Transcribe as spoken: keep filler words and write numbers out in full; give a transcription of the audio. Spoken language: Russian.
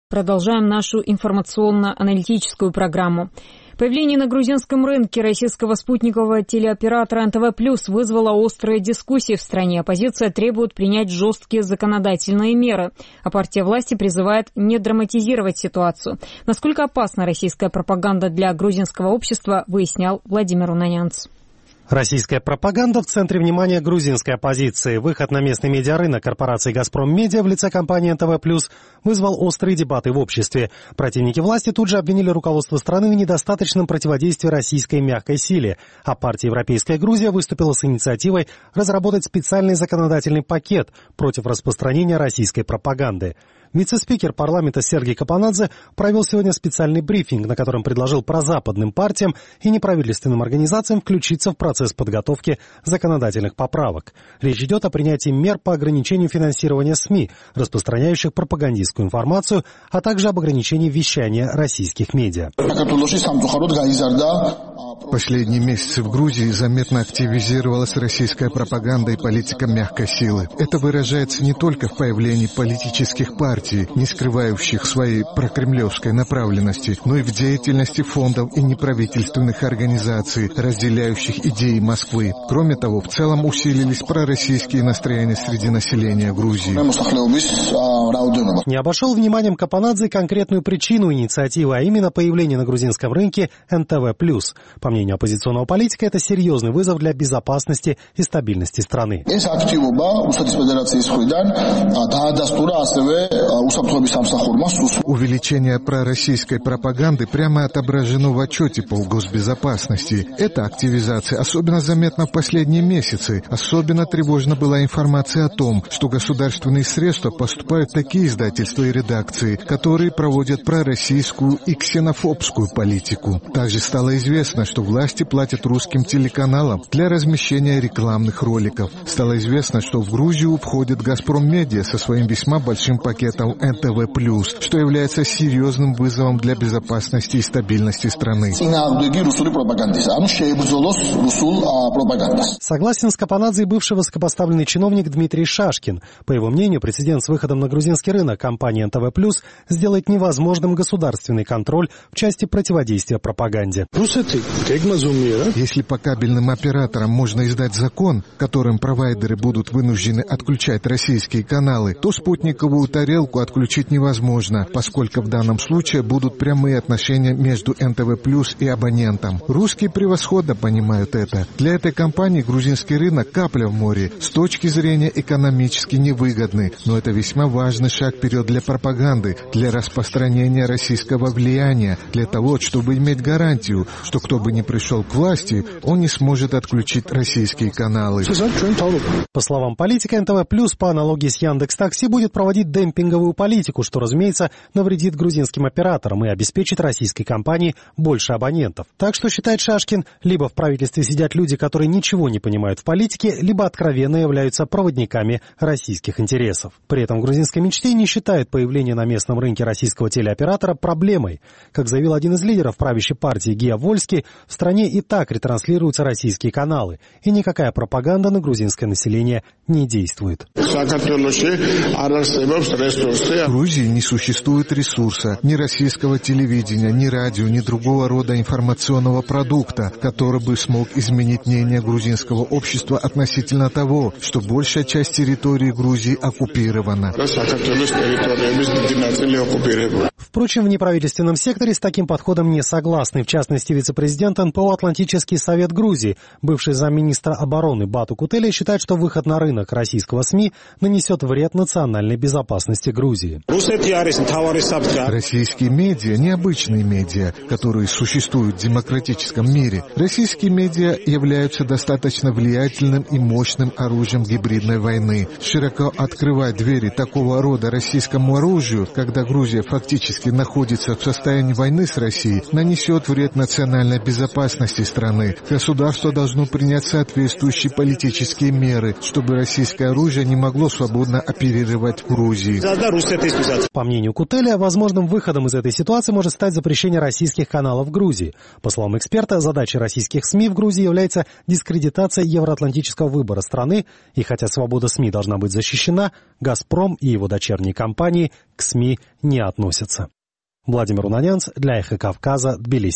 Продолжаем нашу информационно-аналитическую программу. Появление на грузинском рынке российского спутникового телеоператора эн тэ вэ плюс вызвало острые дискуссии в стране. Оппозиция требует принять жесткие законодательные меры, а партия власти призывает не драматизировать ситуацию. Насколько опасна российская пропаганда для грузинского общества, выяснял Владимир Унанянц. Российская пропаганда в центре внимания грузинской оппозиции. Выход на местный медиарынок корпорации «Газпром Медиа» в лице компании эн тэ вэ плюс вызвал острые дебаты в обществе. Противники власти тут же обвинили руководство страны в недостаточном противодействии российской мягкой силе, а партия «Европейская Грузия» выступила с инициативой разработать специальный законодательный пакет против распространения российской пропаганды. Вице-спикер парламента Сергей Капанадзе провел сегодня специальный брифинг, на котором предложил прозападным партиям и неправительственным организациям включиться в процесс подготовки законодательных поправок. Речь идет о принятии мер по ограничению финансирования СМИ, распространяющих пропагандистскую информацию, а также об ограничении вещания российских медиа. В последние месяцы в Грузии заметно активизировалась российская пропаганда и политика мягкой силы. Это выражается не только в появлении политических партий, не скрывающих своей прокремлевской направленности, но и в деятельности фондов и неправительственных организаций, разделяющих идеи Москвы. Кроме того, в целом усилились пророссийские настроения среди населения Грузии. Не обошел вниманием Капанадзе конкретную причину инициативы, а именно появление на грузинском рынке эн тэ вэ плюс. По мнению оппозиционного политика, это серьезный вызов для безопасности и стабильности страны. Увеличение пророссийской пропаганды прямо отображено в отчете по госбезопасности. Эта активизация особенно заметна в последние месяцы. Особенно тревожна была информация о том, что государственные средства поступают в такие издательства и редакции, которые проводят пророссийскую и ксенофобскую политику. Также стало известно, что власти платят русским телеканалам для размещения рекламных роликов. Стало известно, что в Грузию входит «Газпром Медиа» со своим весьма большим пакетом эн тэ вэ плюс, что является серьезным вызовом для безопасности и стабильности страны. Согласен с Капанадзе и бывший высокопоставленный чиновник Дмитрий Шашкин. По его мнению, прецедент с выходом на грузинский рынок компании эн тэ вэ плюс сделает невозможным государственный контроль в части противодействия пропаганде. Если по кабельным операторам можно издать закон, которым провайдеры будут вынуждены отключать российские каналы, то спутниковую тарелку отключить невозможно, поскольку в данном случае будут прямые отношения между эн тэ вэ плюс и абонентом. Русские превосходно понимают это. Для этой компании грузинский рынок капля в море, с точки зрения экономически невыгодный, но это весьма важный шаг вперед для пропаганды, для распространения российского влияния, для того, чтобы иметь гарантию, что кто бы ни пришел к власти, он не сможет отключить российские каналы. По словам политика, эн тэ вэ плюс по аналогии с Яндекс.Такси будет проводить демпинговую политику, что, разумеется, навредит грузинским операторам и обеспечит российской компании больше абонентов. Так что, считает Шашкин, либо в правительстве сидят люди, которые ничего не понимают в политике, либо откровенно являются проводниками российских интересов. При этом в грузинской мечте не считают появление на местном рынке российского телеоператора проблемой. Как заявил один из лидеров правящей партии Гия Вольский, в стране и так ретранслируются российские каналы, и никакая пропаганда на грузинское население не действует. В Грузии не существует ресурса, ни российского телевидения, ни радио, ни другого рода информационного продукта, который бы смог изменить мнение грузинского общества относительно того, что большая часть территории Грузии оккупирована. Впрочем, в неправительственном секторе с таким подходом не согласны. В частности, вице-президент эн пэ о «Атлантический совет Грузии», бывший замминистра обороны Бату Кутеля, считает, что выход на рынок российского СМИ нанесет вред национальной безопасности Грузии. Российские медиа – необычные медиа, которые существуют в демократическом мире. Российские медиа являются достаточно влиятельным и мощным оружием гибридной войны. Широко открывать двери такого рода российскому оружию, когда Грузия фактически находится в состоянии войны с Россией, нанесет вред национальной безопасности страны. Государство должно принять соответствующие политические меры, чтобы российское оружие не могло свободно оперировать в Грузии. По мнению Кутеля, возможным выходом из этой ситуации может стать запрещение российских каналов в Грузии. По словам эксперта, задачей российских СМИ в Грузии является дискредитация евроатлантического выбора страны, и хотя свобода СМИ должна быть защищена, «Газпром» и его дочерние компании к СМИ не относятся. Владимир Унанянц для «Эхо Кавказа», Тбилиси.